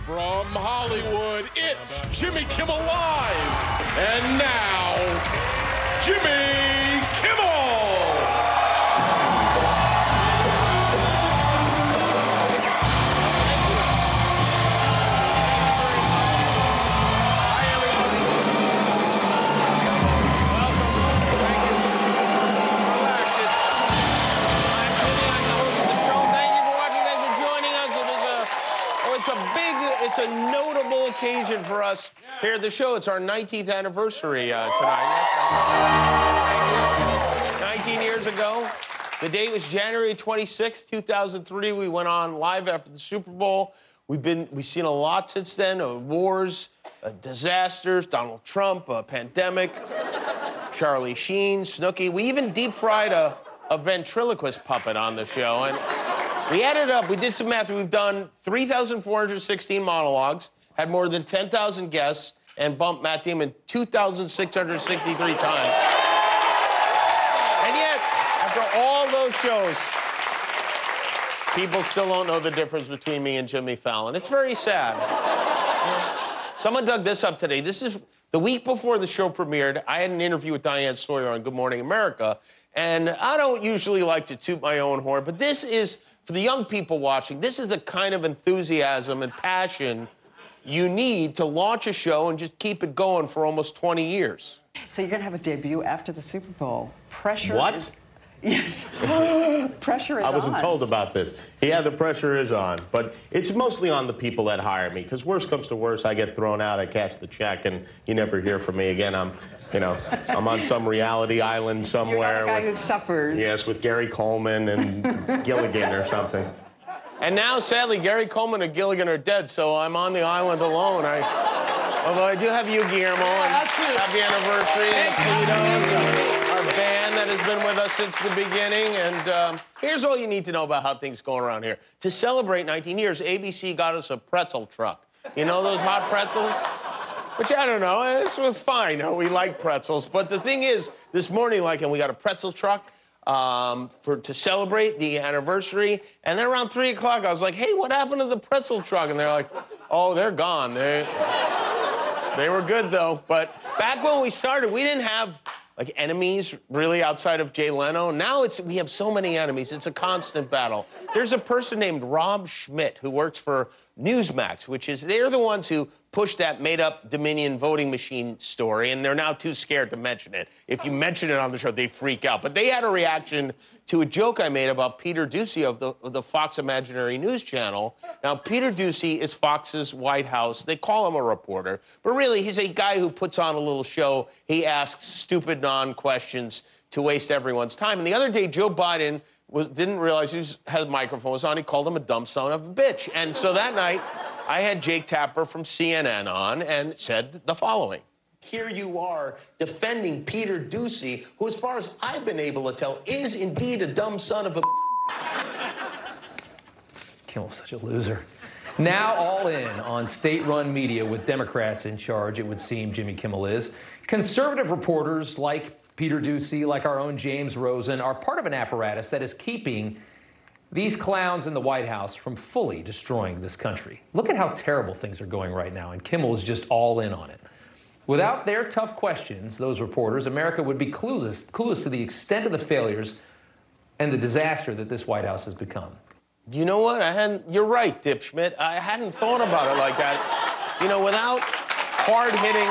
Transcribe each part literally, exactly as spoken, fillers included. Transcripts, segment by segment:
From Hollywood, it's Jimmy Kimmel Live. And now, Jimmy Kimmel! It's a big, it's a notable occasion for us here at the show. It's our nineteenth anniversary uh, tonight. nineteen years ago. The date was January twenty-sixth, two thousand three. We went on live after the Super Bowl. We've been, we've seen a lot since then. Uh, wars, uh, disasters, Donald Trump, a pandemic, Charlie Sheen, Snooki. We even deep fried a, a ventriloquist puppet on the show. And we added up, we did some math. We've done three thousand four hundred sixteen monologues, had more than ten thousand guests, and bumped Matt Damon two thousand six hundred sixty-three times. And yet, after all those shows, people still don't know the difference between me and Jimmy Fallon. It's very sad. You know, someone dug this up today. This is the week before the show premiered. I had an interview with Diane Sawyer on Good Morning America, and I don't usually like to toot my own horn, but this is, for the young people watching, this is the kind of enthusiasm and passion you need to launch a show and just keep it going for almost twenty years. So you're going to have a debut after the Super Bowl. Pressure What? is... Yes. Pressure is I wasn't on. told about this. Yeah, the pressure is on, but it's mostly on the people that hire me, because worst comes to worst, I get thrown out, I cash the check, and you never hear from me again. I'm, you know, I'm on some reality island somewhere. You're not a guy with, who suffers. Yes, with Gary Coleman and Gilligan or something. And now, sadly, Gary Coleman and Gilligan are dead, so I'm on the island alone. I, although I do have you, Guillermo, and happy anniversary, and Cletos, our band that has been with us since the beginning. And um, here's all you need to know about how things go around here. To celebrate nineteen years, A B C got us a pretzel truck. You know those hot pretzels? Which, I don't know, it's fine. We like pretzels. But the thing is, this morning, like, and we got a pretzel truck um, for to celebrate the anniversary. And then around three o'clock, I was like, hey, what happened to the pretzel truck? And they're like, oh, they're gone. They, they were good, though. But back when we started, we didn't have, like, enemies, really, outside of Jay Leno. Now it's we have so many enemies. It's a constant battle. There's a person named Rob Schmidt who works for Newsmax, which is, they're the ones who pushed that made-up Dominion voting machine story, and they're now too scared to mention it. If you mention it on the show, they freak out. But they had a reaction to a joke I made about Peter Doocy of the, of the Fox Imaginary News Channel. Now, Peter Doocy is Fox's White House. They call him a reporter, but really, he's a guy who puts on a little show. He asks stupid non-questions to waste everyone's time. And the other day, Joe Biden was, didn't realize he was, had a microphone was on. He called him a dumb son of a bitch. And so that night, I had Jake Tapper from C N N on and said the following. Here you are defending Peter Doocy, who, as far as I've been able to tell, is indeed a dumb son of a... Kimmel's such a loser. Now all in on state-run media with Democrats in charge, it would seem Jimmy Kimmel is. Conservative reporters like Peter Doocy, like our own James Rosen, are part of an apparatus that is keeping these clowns in the White House from fully destroying this country. Look at how terrible things are going right now, and Kimmel is just all in on it. Without their tough questions, those reporters, America would be clueless, clueless to the extent of the failures and the disaster that this White House has become. You know what? I hadn't. You're right, Dip Schmidt. I hadn't thought about it like that. You know, without hard-hitting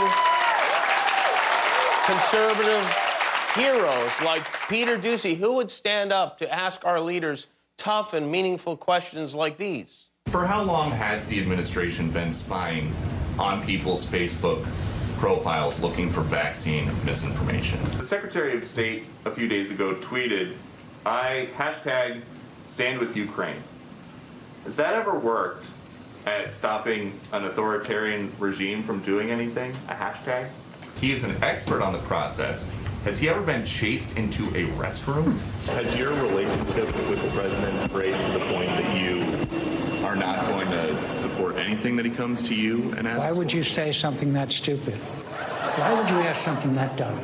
conservative heroes like Peter Doocy, who would stand up to ask our leaders tough and meaningful questions like these? For how long has the administration been spying on people's Facebook profiles looking for vaccine misinformation? The Secretary of State a few days ago tweeted, I hashtag stand with Ukraine. Has that ever worked at stopping an authoritarian regime from doing anything? A hashtag? He is an expert on the process. Has he ever been chased into a restroom? Has your relationship with the president raised to the point that you are not going to support anything that he comes to you and asks? Why would you say something that stupid? Why would you ask something that dumb?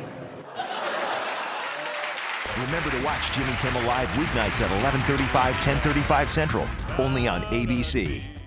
Remember to watch Jimmy Kimmel Live weeknights at eleven thirty-five, ten thirty-five Central, only on A B C.